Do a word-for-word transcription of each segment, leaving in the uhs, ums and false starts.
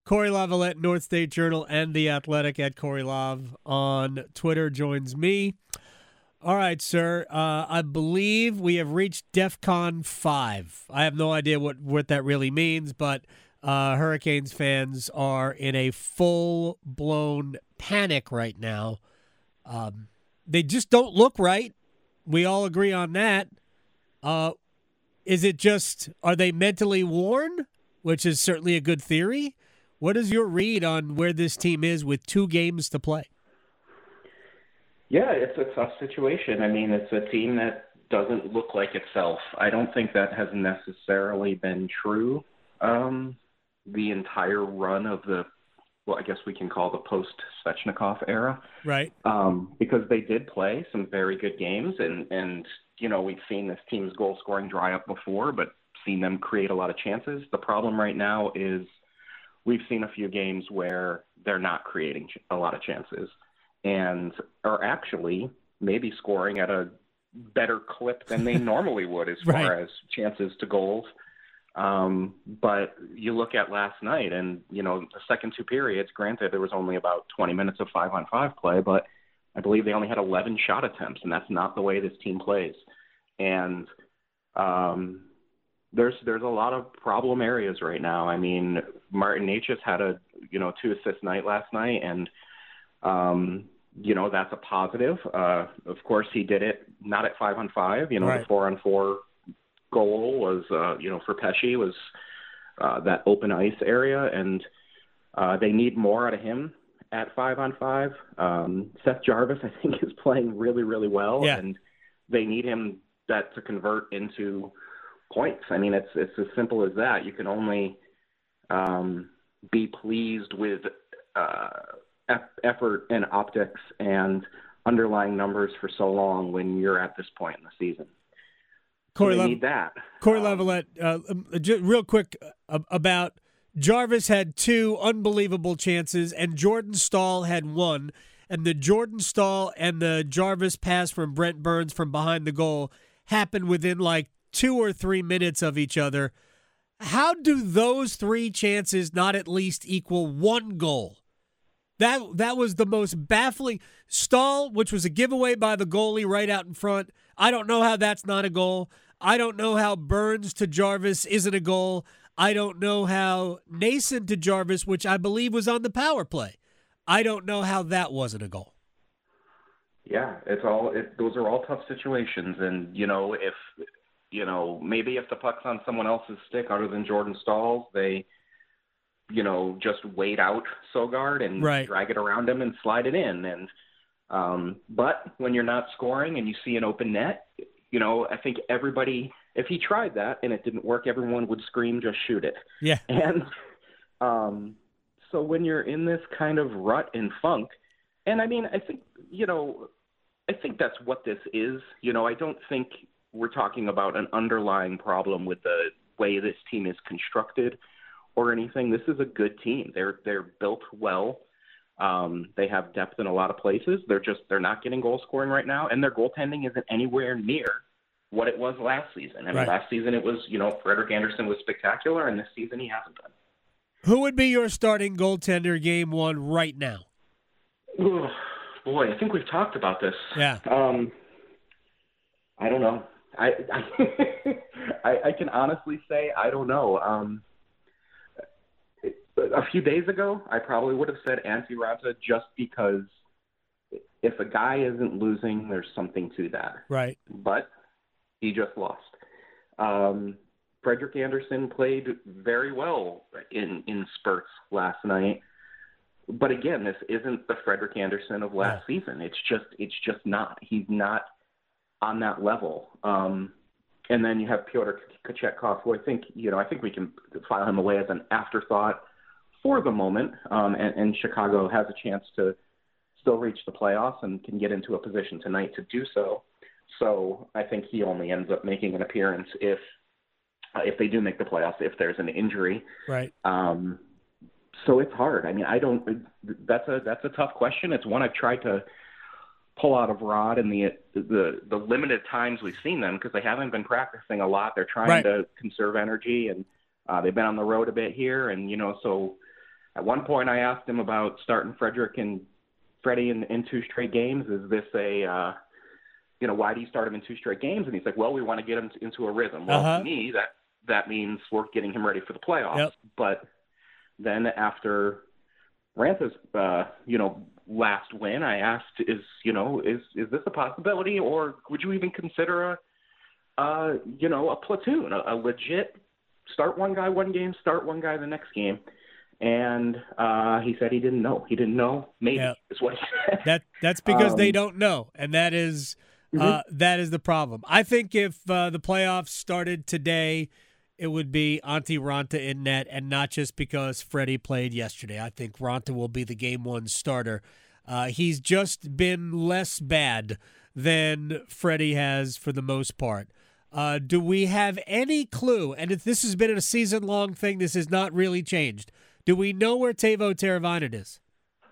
Corey Lavalette, North State Journal, and The Athletic at Corey Lav on Twitter joins me. All right, sir. Uh, I believe we have reached DEFCON five. I have no idea what, what that really means, but uh, Hurricanes fans are in a full-blown panic right now. Um, they just don't look right. We all agree on that. Uh, is it just, are they mentally worn, which is certainly a good theory? What is your read on where this team is with two games to play? Yeah, it's a tough situation. I mean, it's a team that doesn't look like itself. I don't think that has necessarily been true um, the entire run of the, well, I guess we can call the post-Svechnikov era. Right. Um, because they did play some very good games, and, and, you know, we've seen this team's goal scoring dry up before, but seen them create a lot of chances. The problem right now is we've seen a few games where they're not creating a lot of chances and are actually maybe scoring at a better clip than they normally would as right. far as chances to goals. Um, but you look at last night and, you know, the second two periods, granted, there was only about twenty minutes of five-on-five play, but I believe they only had eleven shot attempts, and that's not the way this team plays. And um, there's there's a lot of problem areas right now. I mean, Martin Necas had a, you know, two-assist night last night, and Um, you know, that's a positive. Uh, of course, he did it not at five on five. You know, right. the four on four goal was, uh, you know, for Pesce was uh, that open ice area, and uh, they need more out of him at five on five. Um, Seth Jarvis, I think, is playing really, really well, yeah. and they need him that to convert into points. I mean, it's it's as simple as that. You can only um, be pleased with uh, effort and optics and underlying numbers for so long when you're at this point in the season. Corey, so they Le- need that. Corey um, Lavalette, uh, just real quick uh, about Jarvis had two unbelievable chances and Jordan Staal had one. And the Jordan Staal and the Jarvis pass from Brent Burns from behind the goal happened within like two or three minutes of each other. How do those three chances not at least equal one goal? That that was the most baffling. Staal, which was a giveaway by the goalie right out in front. I don't know how that's not a goal. I don't know how Burns to Jarvis isn't a goal. I don't know how Nason to Jarvis, which I believe was on the power play. I don't know how that wasn't a goal. Yeah, it's all. It, those are all tough situations, and you know, if you know, maybe if the puck's on someone else's stick other than Jordan Staal's, they, you know, just wait out Sogard and right. drag it around him and slide it in. And um, but when you're not scoring and you see an open net, you know, I think everybody, if he tried that and it didn't work, everyone would scream, "Just shoot it!" Yeah. And um, so when you're in this kind of rut and funk, and I mean, I think you know, I think that's what this is. You know, I don't think we're talking about an underlying problem with the way this team is constructed or anything. This is a good team. They're they're built well. Um, they have depth in a lot of places. They're just they're not getting goal scoring right now, and their goaltending isn't anywhere near what it was last season. I mean, right. last season it was, you know, Frederik Andersen was spectacular, and this season he hasn't been. Who would be your starting goaltender game one right now? Ooh, boy, I think we've talked about this. Yeah. Um, I don't know. I I, I I can honestly say I don't know. Um, a few days ago, I probably would have said Antti Raanta just because if a guy isn't losing, there's something to that. Right. But he just lost. Um, Frederik Andersen played very well in, in spurts last night. But again, this isn't the Frederik Andersen of last yeah. season. It's just it's just not. He's not on that level. Um, and then you have Pyotr Kochetkov, who I think, you know, I think we can file him away as an afterthought for the moment, um, and, and Chicago has a chance to still reach the playoffs and can get into a position tonight to do so. So I think he only ends up making an appearance if uh, if they do make the playoffs, if there's an injury. Right. Um, so it's hard. I mean, I don't. That's a that's a tough question. It's one I've tried to pull out of Rod in the the, the limited times we've seen them, because they haven't been practicing a lot. They're trying right. to conserve energy, and uh, they've been on the road a bit here, and you know so. At one point, I asked him about starting Frederick and Freddie in, in two straight games. Is this a, uh, you know, why do you start him in two straight games? And he's like, well, we want to get him into a rhythm. Well, uh-huh. to me, that, that means we're getting him ready for the playoffs. Yep. But then after Ranta's, uh, you know, last win, I asked, is, you know, is, is this a possibility, or would you even consider a, uh, you know, a platoon, a, a legit start one guy one game, start one guy the next game? And uh, he said he didn't know. He didn't know. Maybe yeah. is what he said. That that's because um, they don't know, and that is mm-hmm. uh, that is the problem. I think if uh, the playoffs started today, it would be Antti Ranta in net, and not just because Freddie played yesterday. I think Ranta will be the game one starter. Uh, he's just been less bad than Freddie has for the most part. Uh, do we have any clue? And if this has been a season-long thing, this has not really changed. Do we know where Teuvo Teravainen is?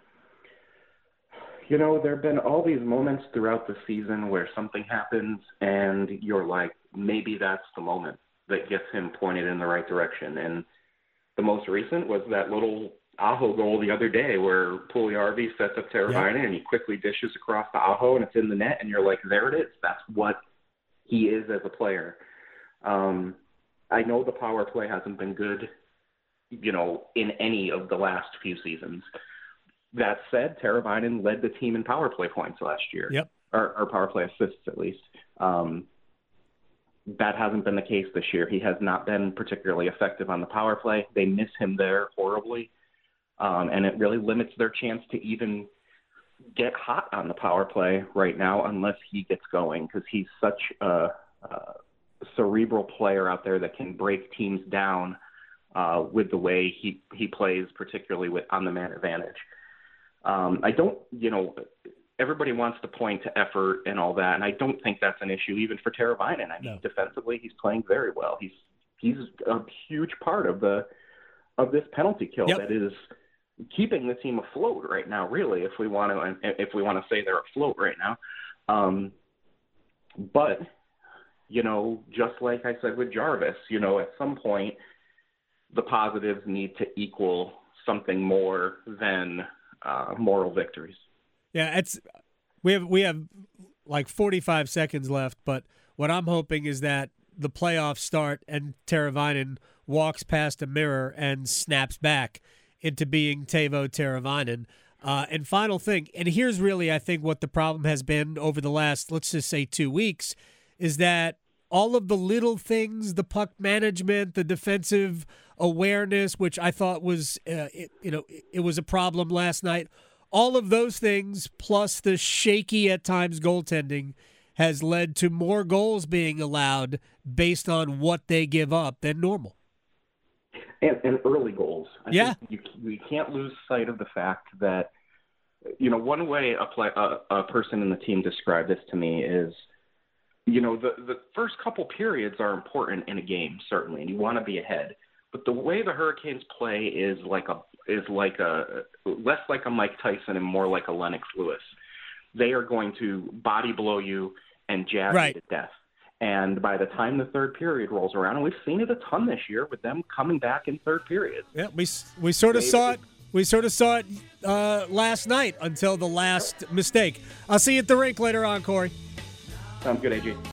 You know, there have been all these moments throughout the season where something happens and you're like, maybe that's the moment that gets him pointed in the right direction. And the most recent was that little Aho goal the other day where Puljujarvi sets up Teravainen yep. and he quickly dishes across to Aho and it's in the net and you're like, there it is. That's what he is as a player. Um, I know the power play hasn't been good, you know, in any of the last few seasons. That said, Teravainen led the team in power play points last year, yep. or, or power play assists at least. Um, that hasn't been the case this year. He has not been particularly effective on the power play. They miss him there horribly, um, and it really limits their chance to even get hot on the power play right now unless he gets going, because he's such a, a cerebral player out there that can break teams down uh, with the way he, he plays, particularly with on the man advantage. Um, I don't, you know, everybody wants to point to effort and all that, and I don't think that's an issue even for Teravainen. I mean, no. Defensively, he's playing very well. He's he's a huge part of the of this penalty kill yep. that is keeping the team afloat right now. Really, if we want to, if we want to say they're afloat right now, um, but you know, just like I said with Jarvis, you know, at some point the positives need to equal something more than uh, moral victories. Yeah, it's we have we have like forty-five seconds left, but what I'm hoping is that the playoffs start and Teravainen walks past a mirror and snaps back into being Teuvo Teravainen. Uh, and final thing, and here's really I think what the problem has been over the last, let's just say two weeks, is that all of the little things, the puck management, the defensive awareness, which I thought was, uh, it, you know, it was a problem last night. All of those things, plus the shaky at times goaltending, has led to more goals being allowed based on what they give up than normal. And, and early goals. I yeah. think you, you can't lose sight of the fact that, you know, one way a, play, a, a person in the team described this to me is, you know, the, the first couple periods are important in a game, certainly, and you want to be ahead. But the way the Hurricanes play is like a is like a less like a Mike Tyson and more like a Lennox Lewis. They are going to body blow you and jab right. you to death. And by the time the third period rolls around, and we've seen it a ton this year with them coming back in third periods. Yeah, we we sort of saw it. We sort of saw it uh, last night until the last mistake. I'll see you at the rink later on, Corey. Sounds good, A J.